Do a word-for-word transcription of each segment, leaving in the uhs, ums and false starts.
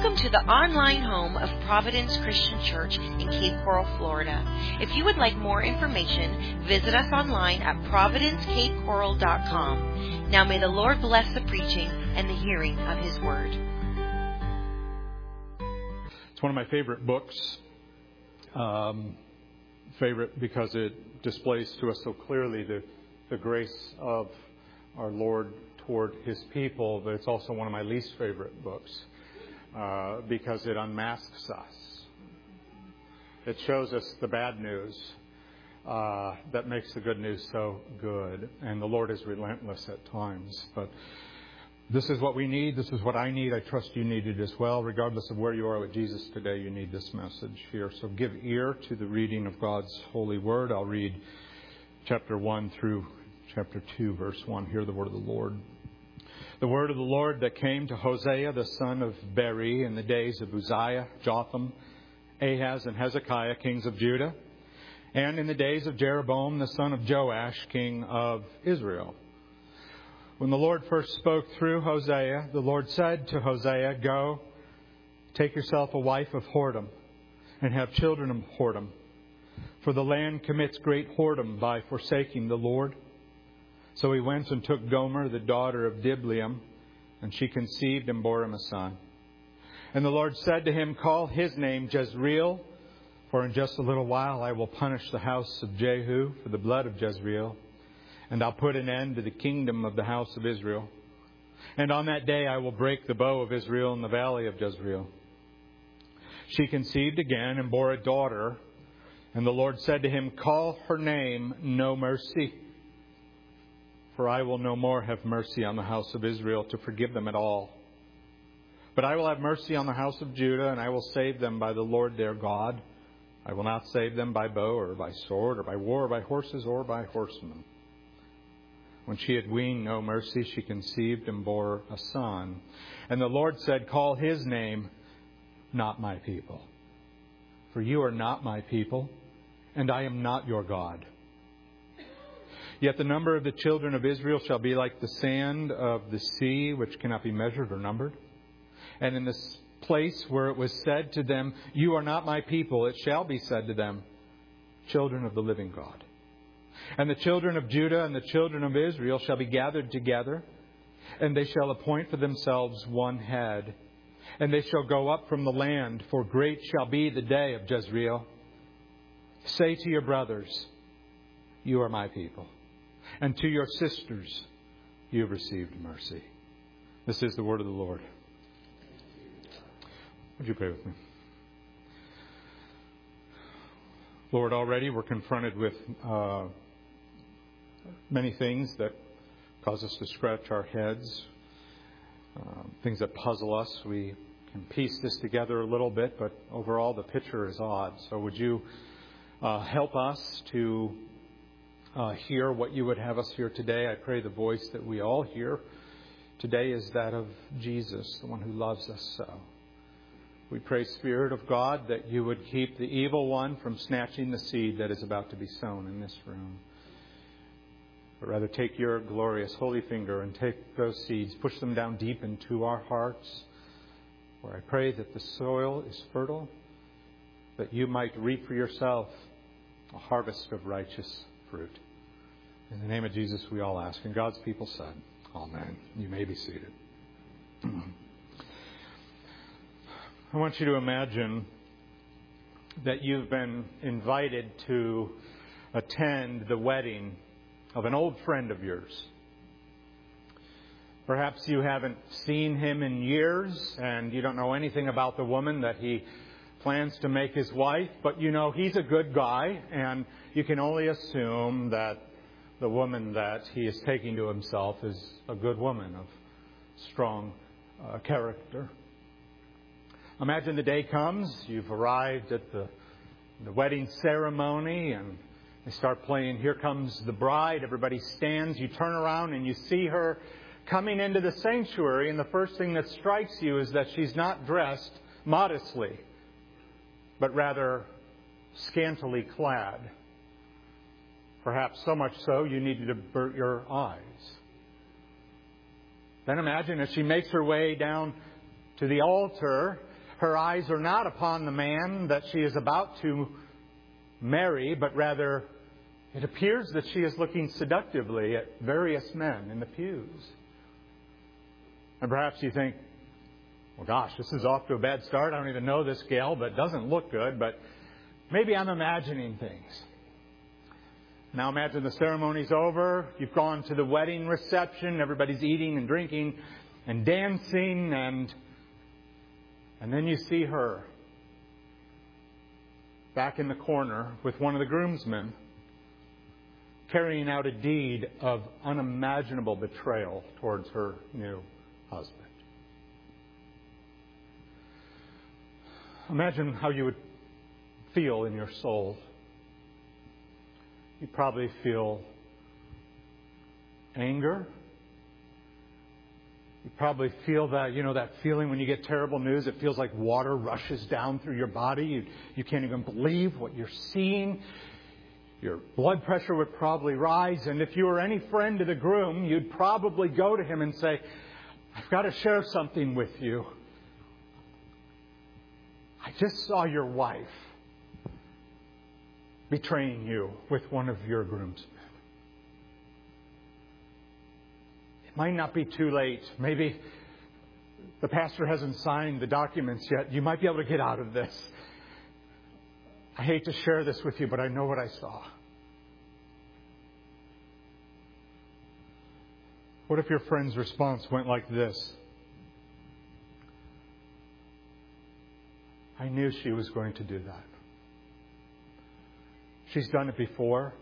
Welcome to the online home of Providence Christian Church in Cape Coral, Florida. If you would like more information, visit us online at providence cape coral dot com. Now may the Lord bless the preaching and the hearing of His Word. It's one of my favorite books. Um, favorite because it displays to us so clearly the, the grace of our Lord toward His people, but it's also one of my least favorite books uh, because it unmasks us. It shows us the bad news uh, that makes the good news so good, and the Lord is relentless at times. But this is what we need. This is what I need. I trust you need it as well. Regardless of where you are with Jesus today, you need this message here. So give ear to the reading of God's holy word. I'll read chapter one through chapter two, verse one. Hear the word of the Lord. The word of the Lord that came to Hosea, the son of Beri, in the days of Uzziah, Jotham, Ahaz, and Hezekiah, kings of Judah, and in the days of Jeroboam, the son of Joash, king of Israel. When the Lord first spoke through Hosea, the Lord said to Hosea, "Go, take yourself a wife of whoredom, and have children of whoredom. For the land commits great whoredom by forsaking the Lord." So he went and took Gomer, the daughter of Diblaim, and she conceived and bore him a son. And the Lord said to him, "Call his name Jezreel, for in just a little while I will punish the house of Jehu for the blood of Jezreel, and I'll put an end to the kingdom of the house of Israel. And on that day I will break the bow of Israel in the valley of Jezreel." She conceived again and bore a daughter, and the Lord said to him, "Call her name No Mercy, for I will no more have mercy on the house of Israel to forgive them at all. But I will have mercy on the house of Judah, and I will save them by the Lord their God. I will not save them by bow or by sword or by war or by horses or by horsemen." When she had weaned No Mercy, she conceived and bore a son. And the Lord said, "Call his name Not My People, for you are not my people, and I am not your God. Yet the number of the children of Israel shall be like the sand of the sea, which cannot be measured or numbered. And in this place where it was said to them, 'You are not my people,' it shall be said to them, 'Children of the living God.' And the children of Judah and the children of Israel shall be gathered together, and they shall appoint for themselves one head. And they shall go up from the land, for great shall be the day of Jezreel. Say to your brothers, 'You are my people,' and to your sisters, 'You have received mercy.'" This is the word of the Lord. Would you pray with me? Lord, already we're confronted with uh, many things that cause us to scratch our heads, uh, things that puzzle us. We can piece this together a little bit, but overall the picture is odd. So would you uh, help us to uh, hear what you would have us hear today? I pray the voice that we all hear today is that of Jesus, the one who loves us so. We pray, Spirit of God, that you would keep the evil one from snatching the seed that is about to be sown in this room. But rather take your glorious holy finger and take those seeds, push them down deep into our hearts, where I pray that the soil is fertile, that you might reap for yourself a harvest of righteous fruit. In the name of Jesus we all ask. And God's people said, Amen. You may be seated. I want you to imagine that you've been invited to attend the wedding of an old friend of yours. Perhaps you haven't seen him in years and you don't know anything about the woman that he plans to make his wife, but you know he's a good guy, and you can only assume that the woman that he is taking to himself is a good woman of strong uh, character. Imagine the day comes, you've arrived at the, the wedding ceremony, and they start playing "Here Comes the Bride." Everybody stands. You turn around and you see her coming into the sanctuary, and the first thing that strikes you is that she's not dressed modestly, but rather scantily clad. Perhaps so much so you need to avert your eyes. Then imagine as she makes her way down to the altar, Her eyes are not upon the man that she is about to marry, but rather it appears that she is looking seductively at various men in the pews. And perhaps you think, well, gosh, this is off to a bad start. I don't even know this gal, but it doesn't look good. But maybe I'm imagining things. Now imagine the ceremony's over. You've gone to the wedding reception. Everybody's eating and drinking and dancing. And, and then you see her back in the corner with one of the groomsmen, carrying out a deed of unimaginable betrayal towards her new husband. Imagine how you would feel in your soul. You'd probably feel anger. You probably feel that, you know, that feeling when you get terrible news. It feels like water rushes down through your body. You, you can't even believe what you're seeing. Your blood pressure would probably rise. And if you were any friend to the groom, you'd probably go to him and say, I've got to share something with you. I just saw your wife betraying you with one of your groomsmen. It might not be too late. Maybe the pastor hasn't signed the documents yet. You might be able to get out of this. I hate to share this with you, but I know what I saw. What if your friend's response went like this? I knew she was going to do that. She's done it before.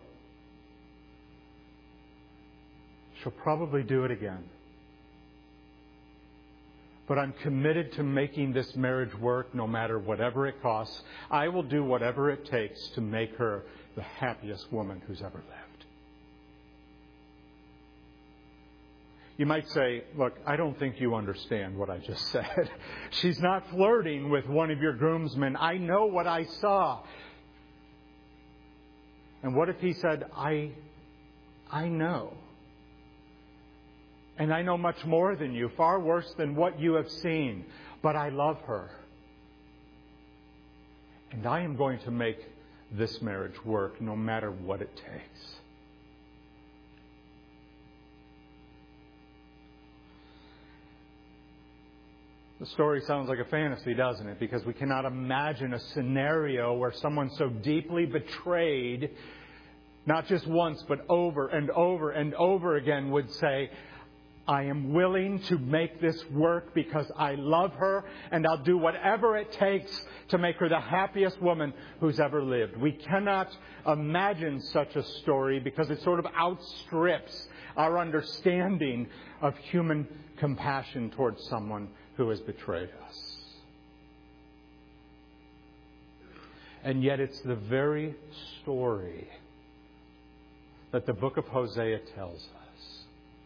She'll probably do it again. But I'm committed to making this marriage work no matter whatever it costs. I will do whatever it takes to make her the happiest woman who's ever lived. You might say, look, I don't think you understand what I just said. She's not flirting with one of your groomsmen. I know what I saw. And what if he said, I, I know. And I know much more than you, far worse than what you have seen. But I love her. And I am going to make this marriage work no matter what it takes. The story sounds like a fantasy, doesn't it? Because we cannot imagine a scenario where someone so deeply betrayed, not just once, but over and over and over again, would say, I am willing to make this work because I love her, and I'll do whatever it takes to make her the happiest woman who's ever lived. We cannot imagine such a story because it sort of outstrips our understanding of human compassion towards someone who has betrayed us. And yet it's the very story that the book of Hosea tells us.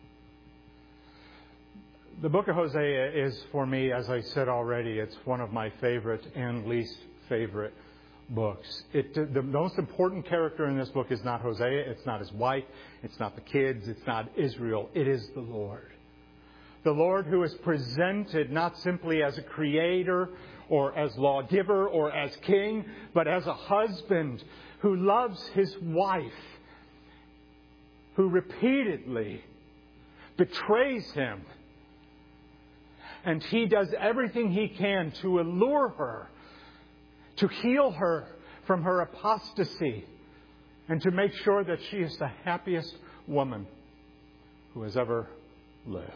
The book of Hosea is, for me, as I said already, it's one of my favorite and least favorite books. It, the most important character in this book is not Hosea, it's not his wife, it's not the kids, it's not Israel, it is the Lord. The Lord who is presented not simply as a creator or as lawgiver or as king, but as a husband who loves his wife, who repeatedly betrays him. And he does everything he can to allure her, to heal her from her apostasy, and to make sure that she is the happiest woman who has ever lived.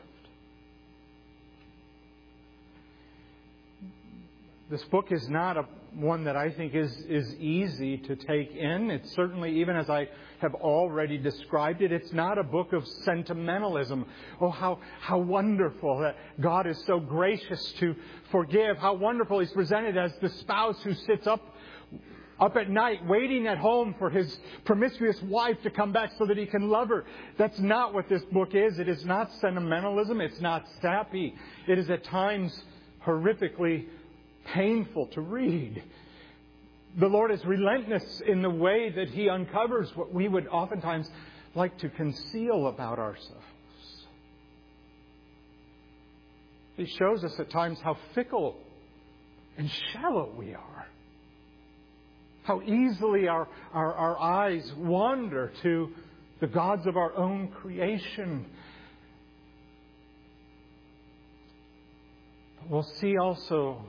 This book is not a, one that I think is, is easy to take in. It's certainly, even as I have already described it, it's not a book of sentimentalism. Oh, how, how wonderful that God is so gracious to forgive. How wonderful He's presented as the spouse who sits up, up at night waiting at home for his promiscuous wife to come back so that he can love her. That's not what this book is. It is not sentimentalism. It's not sappy. It is at times horrifically painful to read. The Lord is relentless in the way that He uncovers what we would oftentimes like to conceal about ourselves. He shows us at times how fickle and shallow we are. How easily our, our, our eyes wander to the gods of our own creation. But we'll see also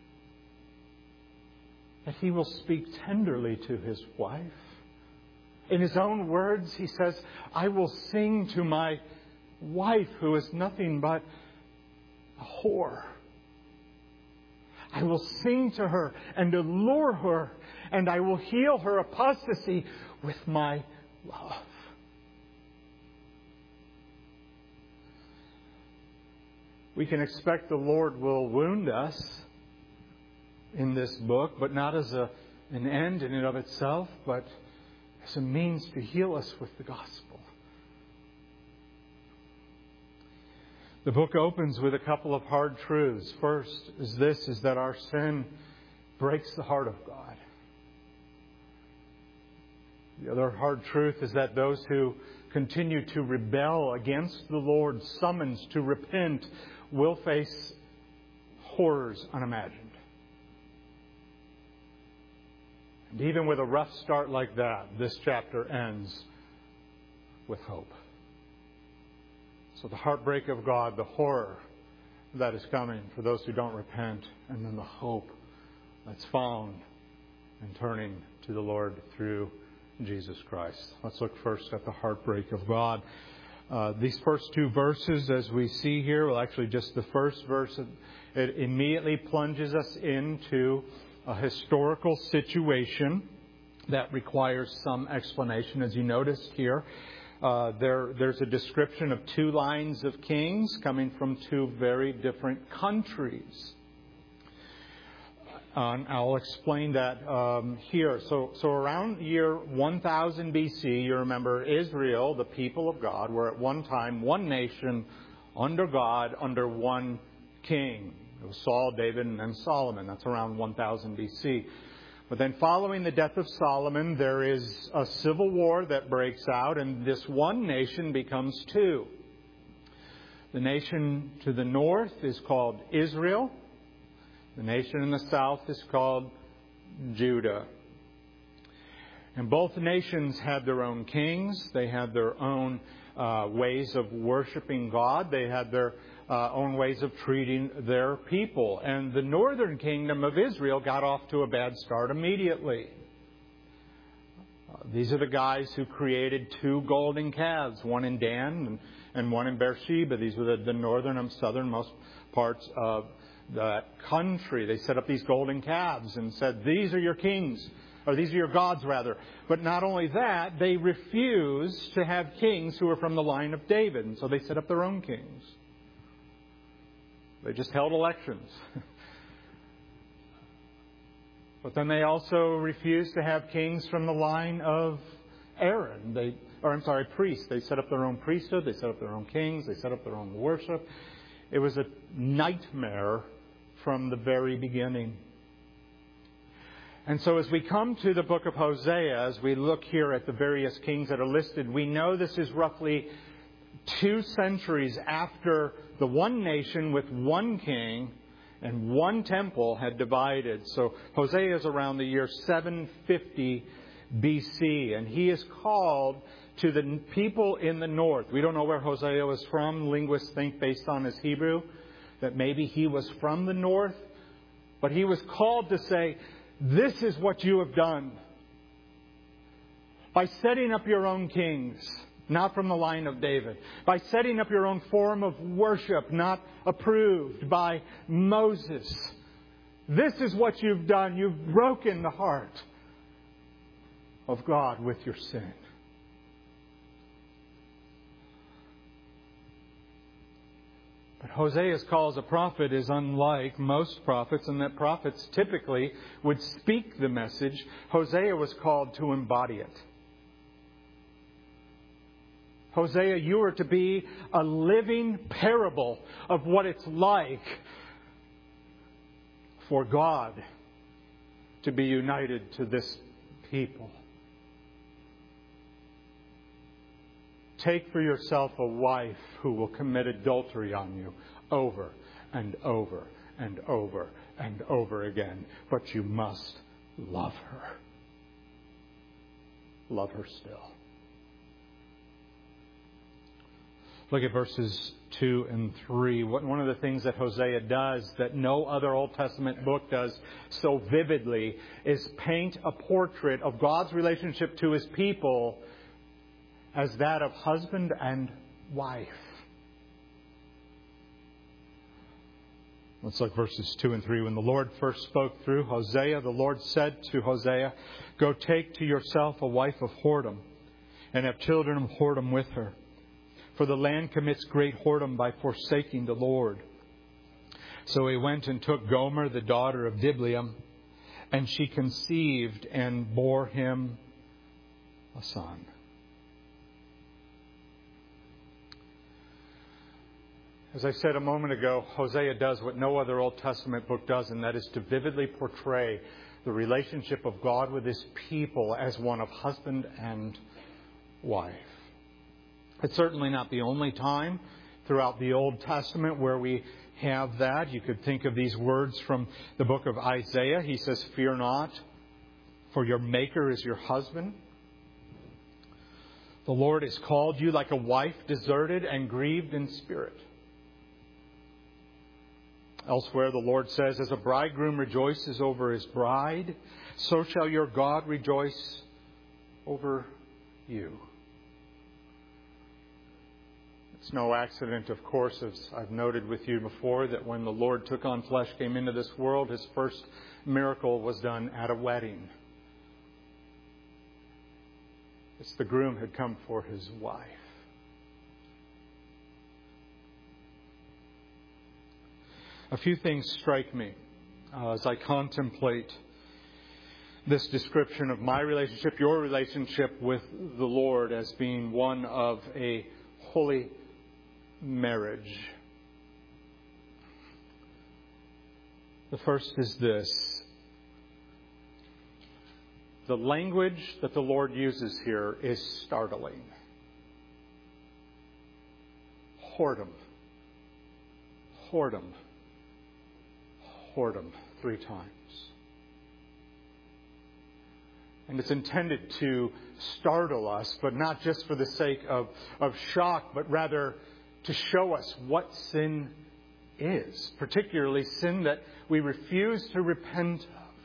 that He will speak tenderly to His wife. In His own words, He says, I will sing to my wife who is nothing but a whore. I will sing to her and allure her, and I will heal her apostasy with my love. We can expect the Lord will wound us in this book, but not as a, an end in and of itself, but as a means to heal us with the gospel. The book opens with a couple of hard truths. First is this, is that our sin breaks the heart of God. The other hard truth is that those who continue to rebel against the Lord's summons to repent will face horrors unimagined. And even with a rough start like that, this chapter ends with hope. So the heartbreak of God, the horror that is coming for those who don't repent, and then the hope that's found in turning to the Lord through Jesus Christ. Let's look first at the heartbreak of God. Uh, these first two verses, as we see here, well, actually just the first verse, it immediately plunges us into a historical situation that requires some explanation. As you noticed here, uh, there, there's a description of two lines of kings coming from two very different countries. Um, I'll explain that um, here. So, so around year one thousand B C, you remember Israel, the people of God, were at one time one nation under God, under one king. It was Saul, David, and then Solomon. That's around one thousand B C. But then following the death of Solomon, there is a civil war that breaks out, and this one nation becomes two. The nation to the north is called Israel. The nation in the south is called Judah. And both nations had their own kings. They had their own uh, ways of worshiping God. They had their uh, own ways of treating their people. And the northern kingdom of Israel got off to a bad start immediately. Uh, these are the guys who created two golden calves, one in Dan and, and one in Beersheba. These were the, the northern and southernmost parts of the country. They set up these golden calves and said, these are your kings, or these are your gods rather. But not only that, they refused to have kings who were from the line of David. And so they set up their own kings. They just held elections. But then they also refused to have kings from the line of Aaron. They, or I'm sorry, priests. They set up their own priesthood. They set up their own kings. They set up their own worship. It was a nightmare from the very beginning. And so as we come to the book of Hosea, as we look here at the various kings that are listed, we know this is roughly two centuries after the one nation with one king and one temple had divided. So Hosea is around the year seven fifty B C, and he is called to the people in the north. We don't know where Hosea was from. Linguists think, based on his Hebrew, that maybe he was from the north. But he was called to say, this is what you have done. By setting up your own kings, not from the line of David. By setting up your own form of worship, not approved by Moses. This is what you've done. You've broken the heart of God with your sin. But Hosea's call as a prophet is unlike most prophets, in that prophets typically would speak the message. Hosea was called to embody it. Hosea, you are to be a living parable of what it's like for God to be united to this people. Take for yourself a wife who will commit adultery on you over and over and over and over again. But you must love her. Love her still. Look at verses two and three. One of the things that Hosea does that no other Old Testament book does so vividly is paint a portrait of God's relationship to His people as that of husband and wife. Let's look verses two and three. When the Lord first spoke through Hosea, the Lord said to Hosea, "Go take to yourself a wife of whoredom, and have children of whoredom with her. For the land commits great whoredom by forsaking the Lord." So he went and took Gomer, the daughter of Diblaim, and she conceived and bore him a son. As I said a moment ago, Hosea does what no other Old Testament book does, and that is to vividly portray the relationship of God with His people as one of husband and wife. It's certainly not the only time throughout the Old Testament where we have that. You could think of these words from the book of Isaiah. He says, "Fear not, for your Maker is your husband. The Lord has called you like a wife deserted and grieved in spirit." Elsewhere, the Lord says, "As a bridegroom rejoices over his bride, so shall your God rejoice over you." It's no accident, of course, as I've noted with you before, that when the Lord took on flesh, came into this world, His first miracle was done at a wedding. It's the groom had come for his wife. A few things strike me uh, as I contemplate this description of my relationship, your relationship with the Lord, as being one of a holy marriage. The first is this. The language that the Lord uses here is startling. Whoredom. Whoredom. Whoredom. Three times. And it's intended to startle us, but not just for the sake of, of shock, but rather to show us what sin is, particularly sin that we refuse to repent of.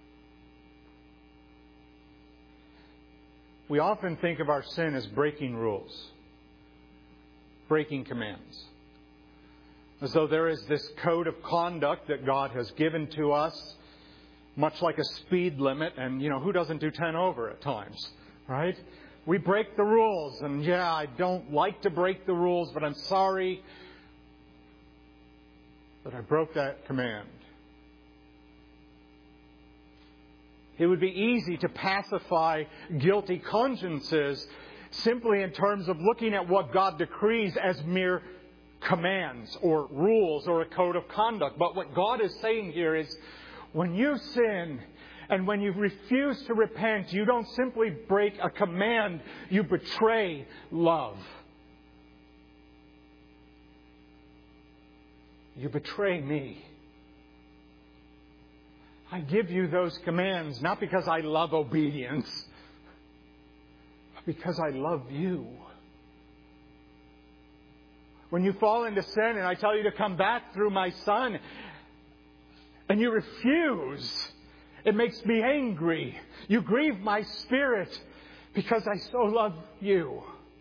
We often think of our sin as breaking rules, breaking commands, as though there is this code of conduct that God has given to us, much like a speed limit, and, you know, who doesn't do ten over at times, right? We break the rules, and yeah, I don't like to break the rules, but I'm sorry that I broke that command. It would be easy to pacify guilty consciences simply in terms of looking at what God decrees as mere commands or rules or a code of conduct. But what God is saying here is, when you sin and when you refuse to repent, you don't simply break a command, you betray love. You betray me. I give you those commands not because I love obedience, but because I love you. When you fall into sin and I tell you to come back through my Son, and you refuse, it makes me angry. You grieve my spirit because I so love you.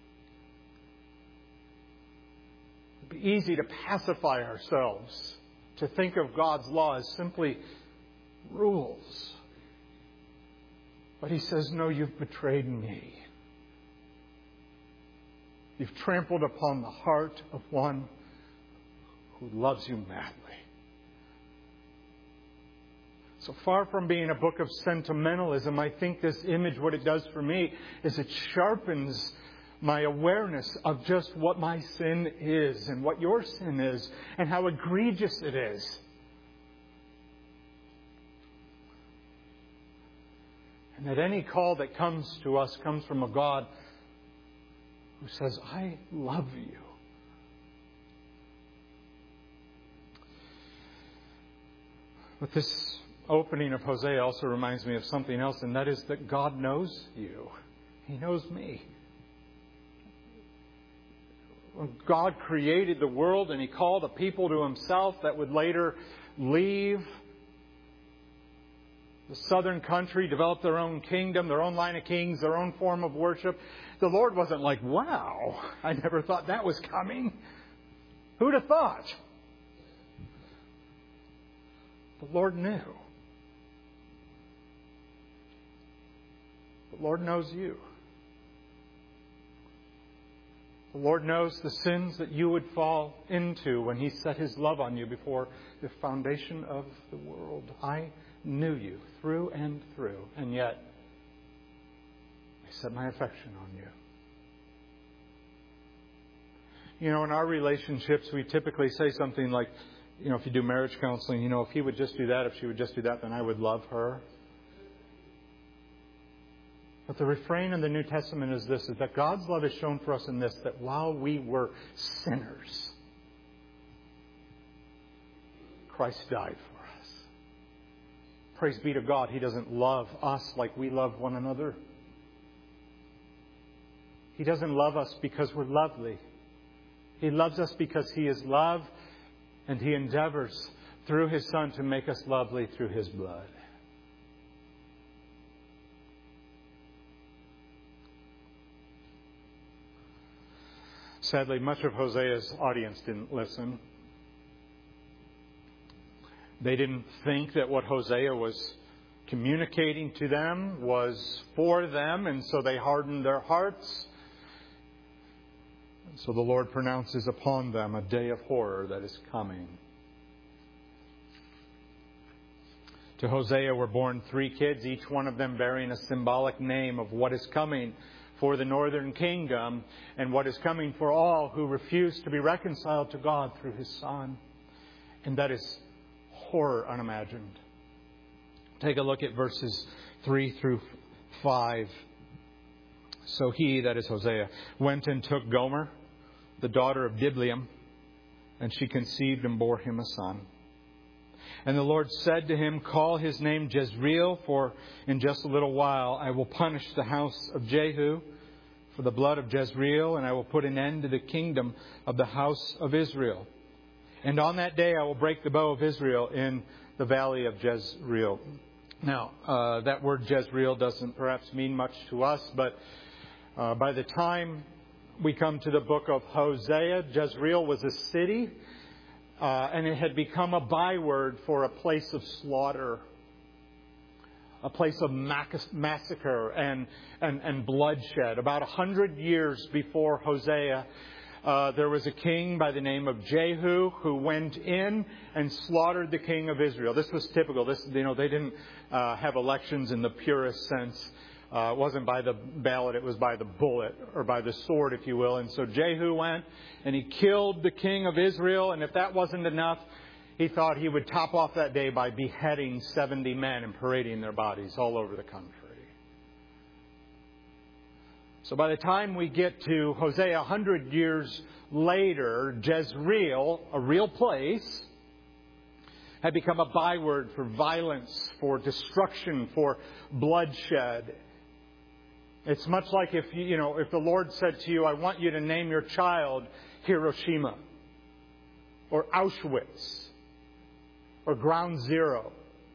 It'd be easy to pacify ourselves, to think of God's law as simply rules. But He says, no, you've betrayed me. You've trampled upon the heart of one who loves you madly. So far from being a book of sentimentalism, I think this image, what it does for me, is it sharpens my awareness of just what my sin is and what your sin is and how egregious it is. And that any call that comes to us comes from a God who says, I love you. But this opening of Hosea also reminds me of something else, and that is that God knows you. He knows me. When God created the world and He called a people to Himself that would later leave the southern country, develop their own kingdom, their own line of kings, their own form of worship, the Lord wasn't like, wow, I never thought that was coming. Who'd have thought? The Lord knew. The Lord knows you. The Lord knows the sins that you would fall into when He set His love on you before the foundation of the world. I knew you through and through, and yet I set my affection on you. You know, in our relationships, we typically say something like, you know, if you do marriage counseling, you know, if he would just do that, if she would just do that, then I would love her. But the refrain in the New Testament is this, is that God's love is shown for us in this, that while we were sinners, Christ died for us. Praise be to God, He doesn't love us like we love one another. He doesn't love us because we're lovely. He loves us because He is love, and He endeavors through His Son to make us lovely through His blood. Sadly, much of Hosea's audience didn't listen. They didn't think that what Hosea was communicating to them was for them, and so they hardened their hearts. And so the Lord pronounces upon them a day of horror that is coming. To Hosea were born three kids, each one of them bearing a symbolic name of what is coming for the northern kingdom and what is coming for all who refuse to be reconciled to God through His Son. And that is horror unimagined. Take a look at verses three through five. So he, that is Hosea, went and took Gomer, the daughter of Diblaim, and she conceived and bore him a son. And the Lord said to him, call his name Jezreel, for in just a little while I will punish the house of Jehu for the blood of Jezreel, and I will put an end to the kingdom of the house of Israel. And on that day I will break the bow of Israel in the valley of Jezreel. Now, uh, that word Jezreel doesn't perhaps mean much to us, but uh, by the time we come to the book of Hosea, Jezreel was a city. Uh, and it had become a byword for a place of slaughter, a place of mac- massacre and, and, and bloodshed. About a hundred years before Hosea, uh, there was a king by the name of Jehu who went in and slaughtered the king of Israel. This was typical. This, you know, they didn't uh, have elections in the purest sense. Uh, it wasn't by the ballot, it was by the bullet, or by the sword, if you will. And so Jehu went and he killed the king of Israel. And if that wasn't enough, he thought he would top off that day by beheading seventy men and parading their bodies all over the country. So by the time we get to Hosea, a hundred years later, Jezreel, a real place, had become a byword for violence, for destruction, for bloodshed. It's much like if you, you know, if the Lord said to you, I want you to name your child Hiroshima or Auschwitz or Ground Zero.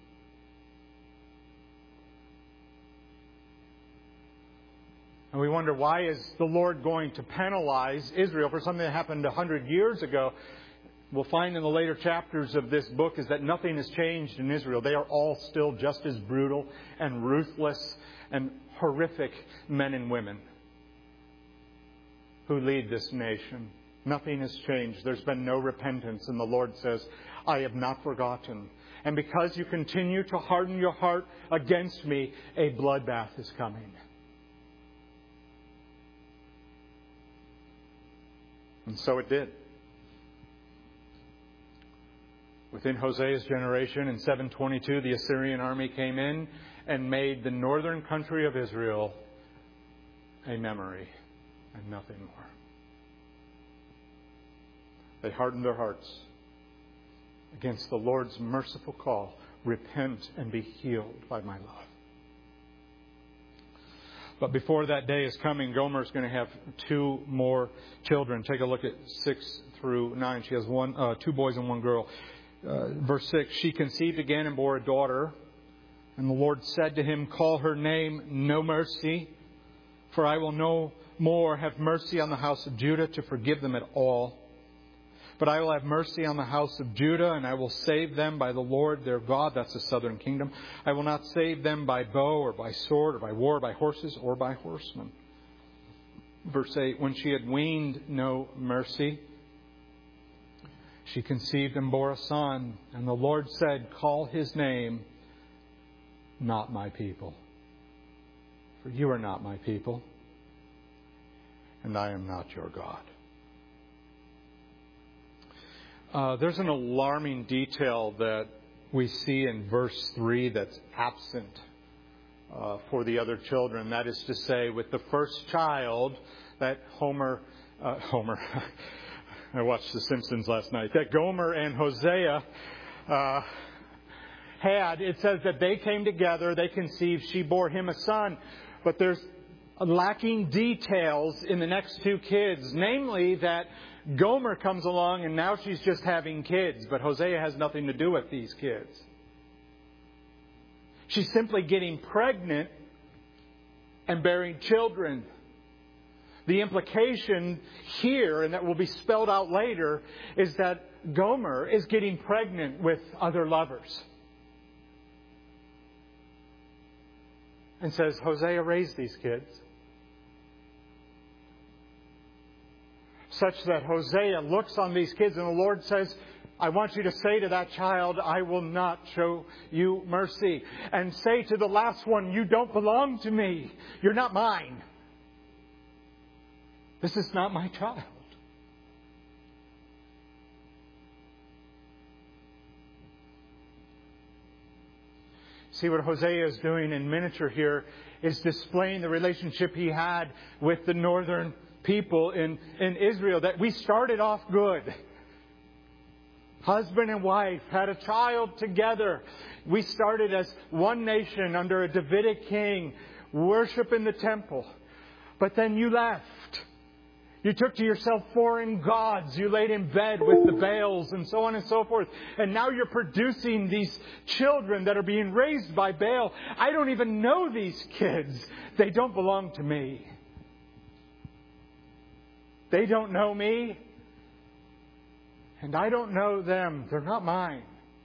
And we wonder, why is the Lord going to penalize Israel for something that happened a hundred years ago? We'll find in the later chapters of this book is that nothing has changed in Israel. They are all still just as brutal and ruthless and horrific men and women who lead this nation. Nothing has changed. There's been no repentance. And the Lord says, I have not forgotten. And because you continue to harden your heart against me, a bloodbath is coming. And so it did. Within Hosea's generation, in seven twenty-two, the Assyrian army came in and made the northern country of Israel a memory and nothing more. They hardened their hearts against the Lord's merciful call. repent and be healed by my love. But before that day is coming, Gomer is going to have two more children. Take a look at six through nine. She has one, uh, two boys and one girl. Uh, verse six, she conceived again and bore a daughter. And the Lord said to him, call her name No Mercy, for I will no more have mercy on the house of Judah to forgive them at all. But I will have mercy on the house of Judah, and I will save them by the Lord their God. That's the southern kingdom. I will not save them by bow or by sword or by war, or by horses or by horsemen. Verse eight, when she had weaned no mercy, she conceived and bore a son. And the Lord said, call his name Not My People. For you are not my people, and I am not your God. Uh, there's an alarming detail that we see in verse three that's absent uh, for the other children. That is to say, with the first child that Homer, uh, Homer, I watched The Simpsons last night, that Gomer and Hosea uh, had, it says that they came together, they conceived, she bore him a son. But there's lacking details in the next two kids, namely that Gomer comes along and now she's just having kids, but Hosea has nothing to do with these kids. She's simply getting pregnant and bearing children. The implication here, and that will be spelled out later, is that Gomer is getting pregnant with other lovers. And says, Hosea raised these kids. Such that Hosea looks on these kids and the Lord says, I want you to say to that child, I will not show you mercy. And say to the last one, you don't belong to me. You're not mine. This is not my child. See, what Hosea is doing in miniature here is displaying the relationship he had with the northern people in, in Israel. That we started off good. Husband and wife had a child together. We started as one nation under a Davidic king, worship in the temple. But then you left. You took to yourself foreign gods. You laid in bed with the Baals and so on and so forth. And now you're producing these children that are being raised by Baal. I don't even know these kids. They don't belong to me. They don't know me. And I don't know them. They're not mine.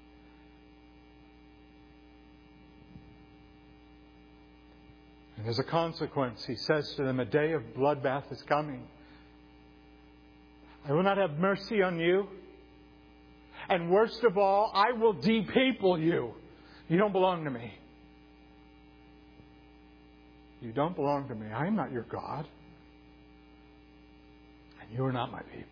And as a consequence, he says to them, a day of bloodbath is coming. I will not have mercy on you. And worst of all, I will de-people you. You don't belong to me. You don't belong to me. I am not your God. And you are not my people.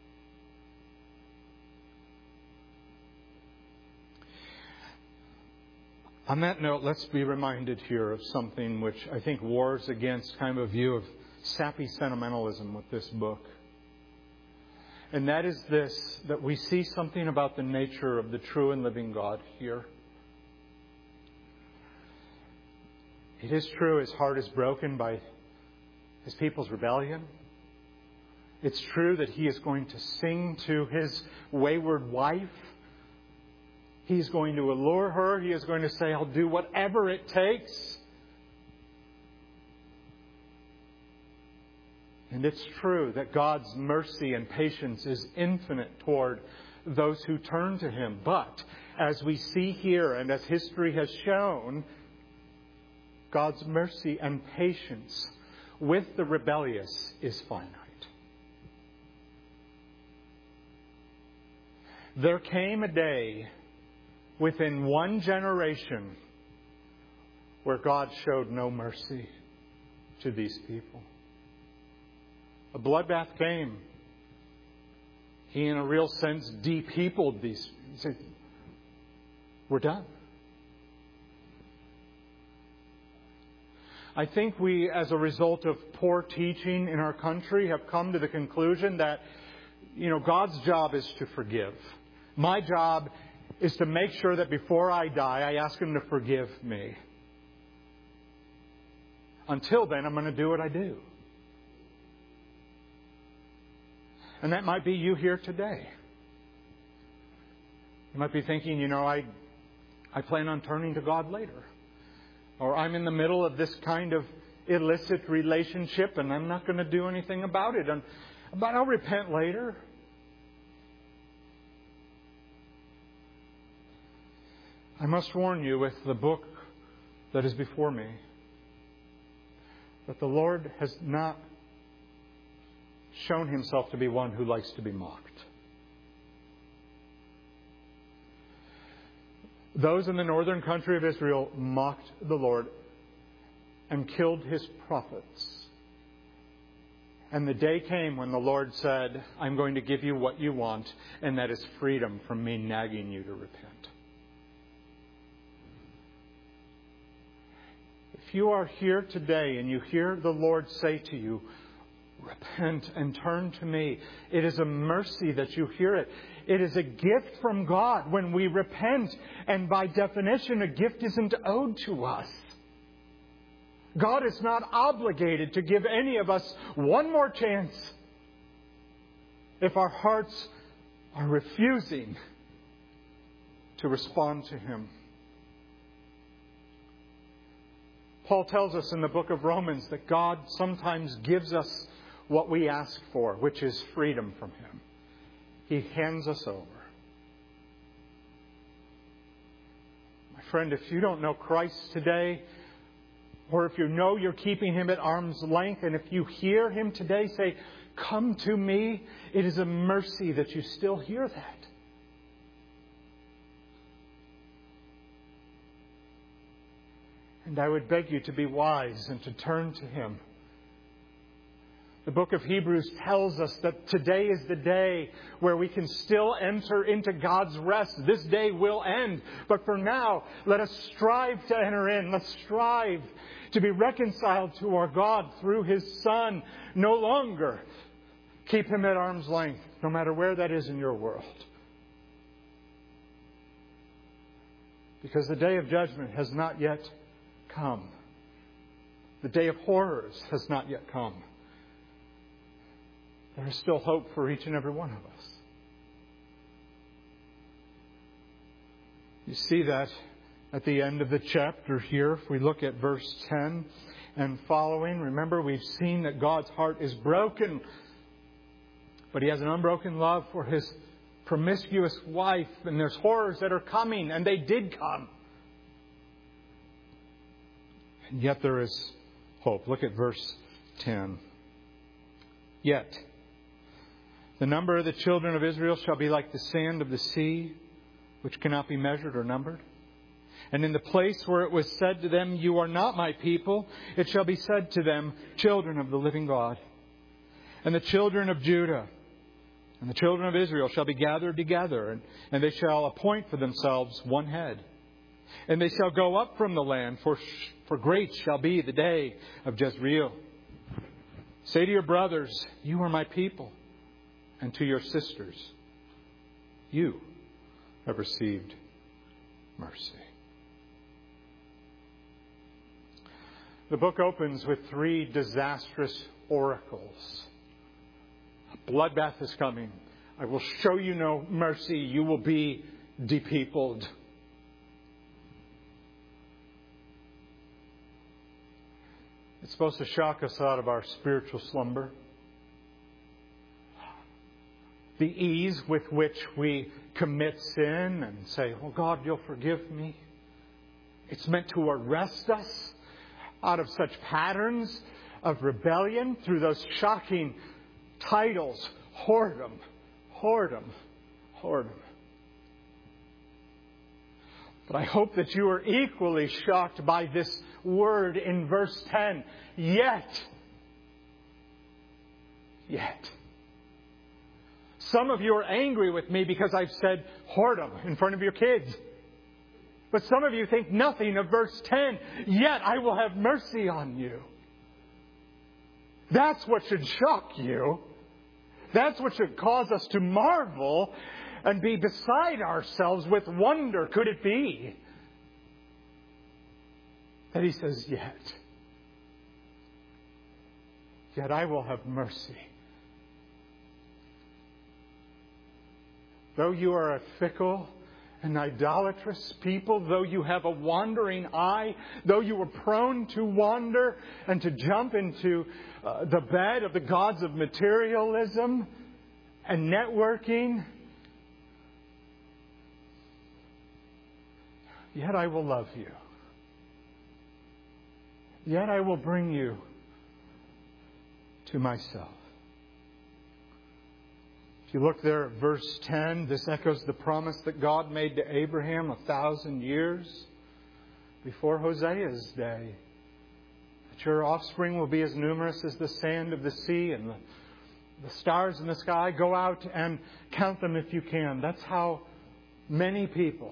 On that note, let's be reminded here of something which I think wars against kind of a view of sappy sentimentalism with this book. And that is this, that we see something about the nature of the true and living God here. It is true his heart is broken by his people's rebellion. It's true that he is going to sing to his wayward wife. He's going to allure her. He is going to say, I'll do whatever it takes. And it's true that God's mercy and patience is infinite toward those who turn to Him. But as we see here and as history has shown, God's mercy and patience with the rebellious is finite. There came a day within one generation where God showed no mercy to these people. A bloodbath came. He, in a real sense, de-peopled these. He said, we're done. I think we, as a result of poor teaching in our country, have come to the conclusion that, you know, God's job is to forgive. My job is to make sure that before I die, I ask Him to forgive me. Until then, I'm going to do what I do. And that might be you here today. You might be thinking, you know, I, I plan on turning to God later. Or I'm in the middle of this kind of illicit relationship and I'm not going to do anything about it. And, but I'll repent later. I must warn you with the book that is before me that the Lord has not shown Himself to be one who likes to be mocked. Those in the northern country of Israel mocked the Lord and killed His prophets. And the day came when the Lord said, I'm going to give you what you want, and that is freedom from me nagging you to repent. If you are here today and you hear the Lord say to you, repent and turn to me, it is a mercy that you hear it. It is a gift from God when we repent. And by definition, a gift isn't owed to us. God is not obligated to give any of us one more chance if our hearts are refusing to respond to Him. Paul tells us in the book of Romans that God sometimes gives us what we ask for, which is freedom from Him. He hands us over. My friend, if you don't know Christ today, or if you know you're keeping Him at arm's length, and if you hear Him today say, come to me, it is a mercy that you still hear that. And I would beg you to be wise and to turn to Him. The book of Hebrews tells us that today is the day where we can still enter into God's rest. This day will end. But for now, let us strive to enter in. Let's strive to be reconciled to our God through His Son. No longer keep Him at arm's length, no matter where that is in your world. Because the day of judgment has not yet come. The day of horrors has not yet come. There is still hope for each and every one of us. You see that at the end of the chapter here. If we look at verse ten and following, remember we've seen that God's heart is broken, but He has an unbroken love for His promiscuous wife, and there's horrors that are coming, and they did come. And yet there is hope. Look at verse ten. Yet the number of the children of Israel shall be like the sand of the sea, which cannot be measured or numbered. And in the place where it was said to them, you are not my people, it shall be said to them, children of the living God. And the children of Judah and the children of Israel shall be gathered together, and, and they shall appoint for themselves one head. And they shall go up from the land, for, for great shall be the day of Jezreel. Say to your brothers, you are my people. And to your sisters, you have received mercy. The book opens with three disastrous oracles. A bloodbath is coming. I will show you no mercy. You will be depeopled. It's supposed to shock us out of our spiritual slumber. The ease with which we commit sin and say, oh God, you'll forgive me. It's meant to arrest us out of such patterns of rebellion through those shocking titles. Whoredom, whoredom, whoredom. But I hope that you are equally shocked by this word in verse ten. Yet. Yet. Some of you are angry with me because I've said whoredom in front of your kids. But some of you think nothing of verse ten. Yet I will have mercy on you. That's what should shock you. That's what should cause us to marvel and be beside ourselves with wonder. Could it be that He says, yet, yet I will have mercy. Though you are a fickle and idolatrous people, though you have a wandering eye, though you were prone to wander and to jump into uh, the bed of the gods of materialism and networking, yet I will love you. Yet I will bring you to myself. If you look there at verse ten, this echoes the promise that God made to Abraham a thousand years before Hosea's day. That your offspring will be as numerous as the sand of the sea and the, the stars in the sky. Go out and count them if you can. That's how many people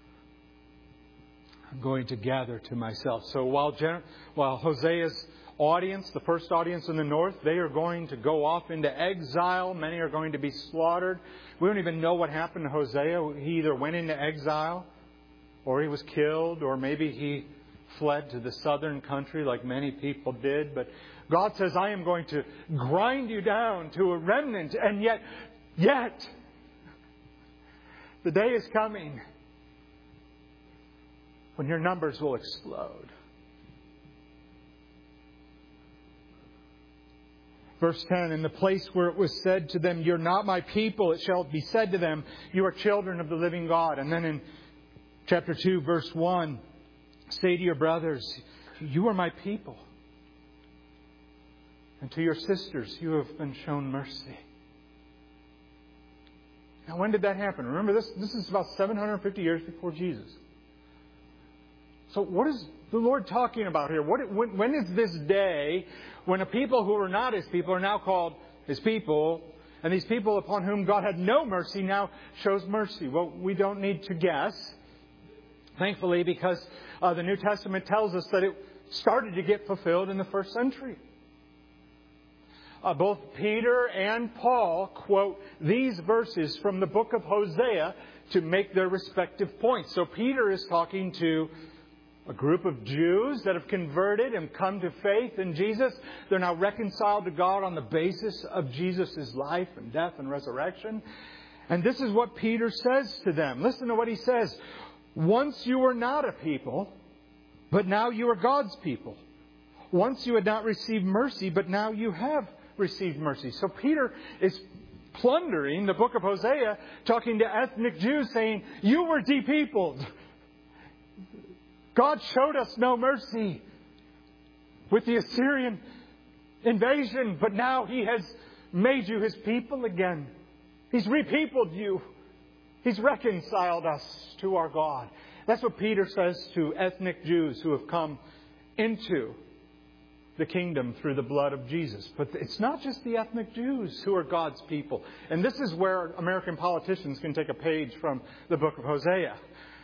I'm going to gather to myself. So while, while Hosea's audience, the first audience in the north, they are going to go off into exile. Many are going to be slaughtered. We don't even know what happened to Hosea. He either went into exile or he was killed, or maybe he fled to the southern country like many people did. But God says, I am going to grind you down to a remnant. And yet, yet, the day is coming when your numbers will explode. Verse ten, in the place where it was said to them, you're not my people, it shall be said to them, you are children of the living God. And then in chapter two, verse one, say to your brothers, you are my people. And to your sisters, you have been shown mercy. Now, when did that happen? Remember, this, this is about seven hundred fifty years before Jesus. So what is the Lord talking about here? What, when, when is this day when a people who are not His people are now called His people, and these people upon whom God had no mercy now shows mercy? Well, we don't need to guess, thankfully, because uh, the New Testament tells us that it started to get fulfilled in the first century. Uh, both Peter and Paul quote these verses from the book of Hosea to make their respective points. So Peter is talking to a group of Jews that have converted and come to faith in Jesus. They're now reconciled to God on the basis of Jesus' life and death and resurrection. And this is what Peter says to them. Listen to what he says. Once you were not a people, but now you are God's people. Once you had not received mercy, but now you have received mercy. So Peter is plundering the book of Hosea, talking to ethnic Jews, saying, you were de-peopled. God showed us no mercy with the Assyrian invasion, but now He has made you His people again. He's repeopled you. He's reconciled us to our God. That's what Peter says to ethnic Jews who have come into the kingdom through the blood of Jesus. But it's not just the ethnic Jews who are God's people. And this is where American politicians can take a page from the book of Hosea.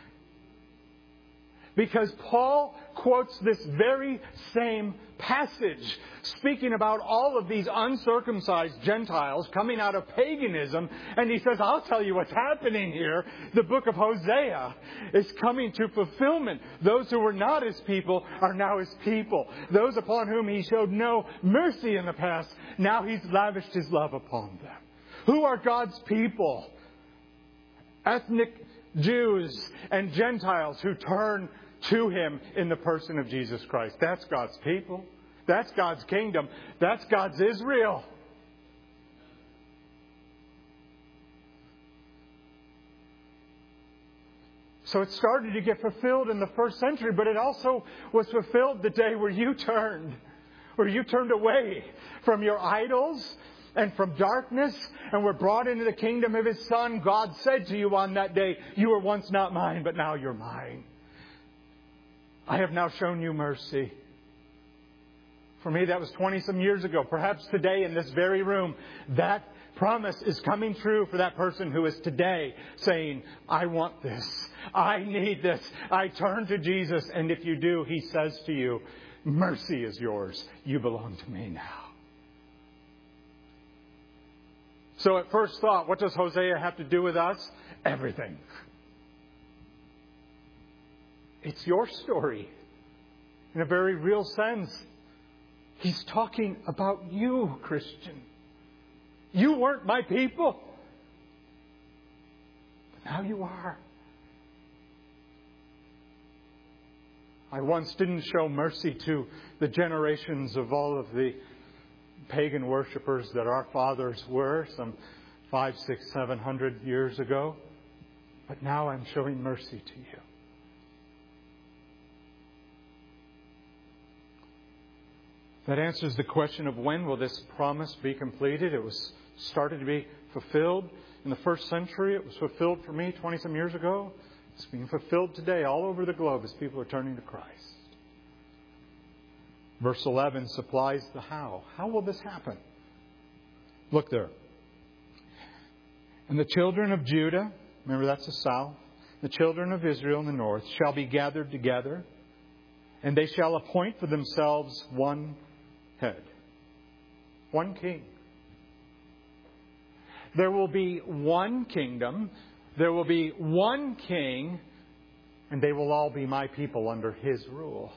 Because Paul quotes this very same passage, speaking about all of these uncircumcised Gentiles coming out of paganism. And he says, I'll tell you what's happening here. The book of Hosea is coming to fulfillment. Those who were not His people are now His people. Those upon whom He showed no mercy in the past, now He's lavished His love upon them. Who are God's people? Ethnic Jews and Gentiles who turn to Him in the person of Jesus Christ. That's God's people. That's God's kingdom. That's God's Israel. So it started to get fulfilled in the first century, but it also was fulfilled the day where you turned, where you turned away from your idols and from darkness and were brought into the kingdom of His Son. God said to you on that day, you were once not mine, but now you're mine. I have now shown you mercy. For me, that was twenty-some years ago. Perhaps today in this very room, that promise is coming true for that person who is today saying, I want this. I need this. I turn to Jesus. And if you do, He says to you, mercy is yours. You belong to me now. So at first thought, what does Hosea have to do with us? Everything. It's your story. In a very real sense. He's talking about you, Christian. You weren't my people. But now you are. I once didn't show mercy to the generations of all of the pagan worshippers that our fathers were some five, six, seven hundred years ago. But now I'm showing mercy to you. That answers the question of when will this promise be completed. It was started to be fulfilled in the first century. It was fulfilled for me twenty-some years ago. It's being fulfilled today all over the globe as people are turning to Christ. Verse eleven supplies the how. How will this happen? Look there. And the children of Judah, remember that's the south, the children of Israel in the north, shall be gathered together, and they shall appoint for themselves one head, one king. There will be one kingdom, there will be one king, and they will all be my people under His rule.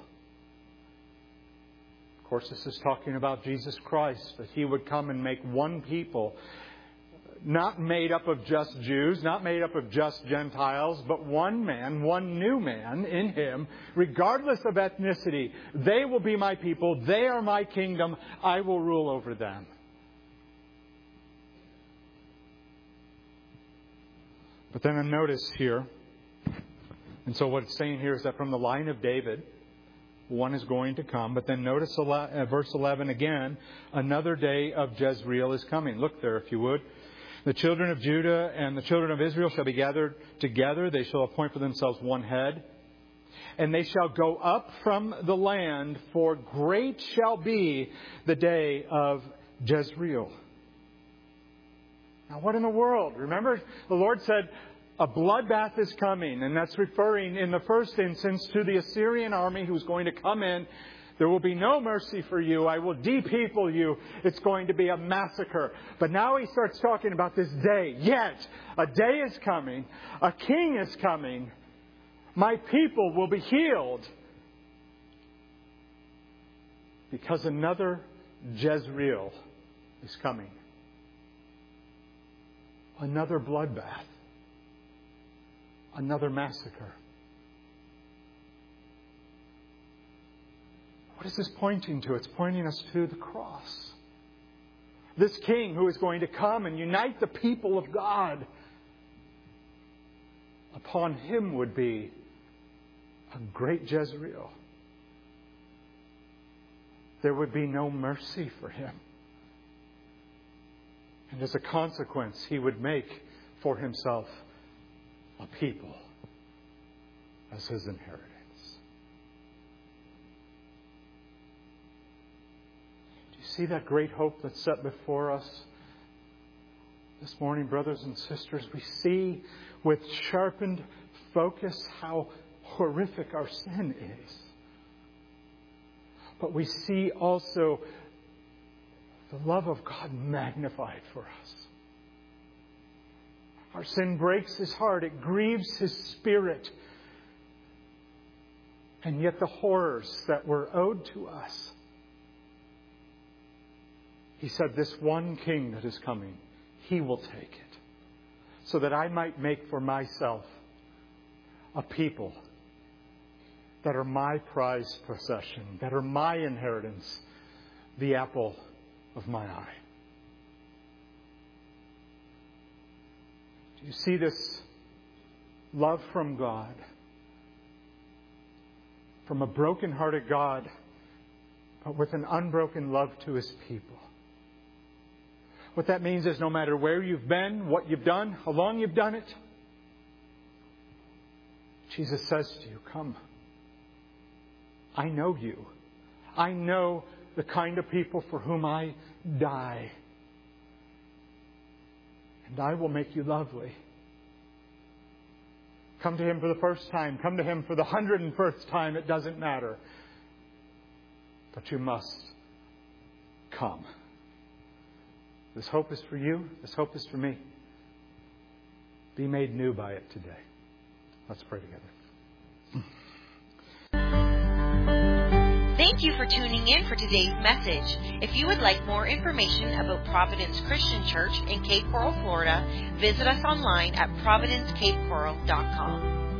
Of course, this is talking about Jesus Christ, that He would come and make one people, not made up of just Jews, not made up of just Gentiles, but one man, one new man in Him, regardless of ethnicity. They will be my people. They are my kingdom. I will rule over them. But then I notice here, and so what it's saying here is that from the line of David, one is going to come. But then notice verse eleven again, another day of Jezreel is coming. Look there if you would. The children of Judah and the children of Israel shall be gathered together. They shall appoint for themselves one head. And they shall go up from the land, for great shall be the day of Jezreel. Now, what in the world? Remember, the Lord said, a bloodbath is coming. And that's referring in the first instance to the Assyrian army who's going to come in. There will be no mercy for you. I will de-people you. It's going to be a massacre. But now He starts talking about this day. Yet, a day is coming. A king is coming. My people will be healed. Because another Jezreel is coming. Another bloodbath. Another massacre. What is this pointing to? It's pointing us to the cross. This king who is going to come and unite the people of God. Upon Him would be a great Jezreel. There would be no mercy for Him. And as a consequence, He would make for Himself a people as His inheritance. See that great hope that's set before us this morning, brothers and sisters? We see with sharpened focus how horrific our sin is. But we see also the love of God magnified for us. Our sin breaks His heart. It grieves His spirit. And yet the horrors that were owed to us, He said, this one king that is coming, He will take it. So that I might make for myself a people that are my prized possession, that are my inheritance, the apple of my eye. Do you see this love from God? From a broken-hearted God, but with an unbroken love to His people. What that means is no matter where you've been, what you've done, how long you've done it, Jesus says to you, come. I know you. I know the kind of people for whom I die. And I will make you lovely. Come to Him for the first time. Come to Him for the hundred and first time. It doesn't matter. But you must come. This hope is for you. This hope is for me. Be made new by it today. Let's pray together. Thank you for tuning in for today's message. If you would like more information about Providence Christian Church in Cape Coral, Florida, visit us online at providence cape coral dot com.